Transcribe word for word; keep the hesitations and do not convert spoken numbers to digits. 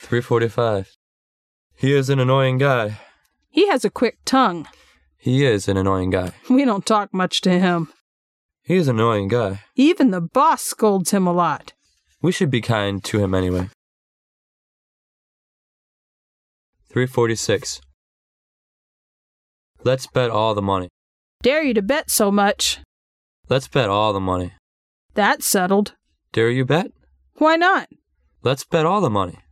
three forty-five. He is an annoying guy. He has a quick tongue. He is an annoying guy. We don't talk much to him. He is an annoying guy. Even the boss scolds him a lot. We should be kind to him anyway. three forty-six. Let's bet all the money. Dare you to bet so much. Let's bet all the money. That's settled. Dare you bet? Why not? Let's bet all the money.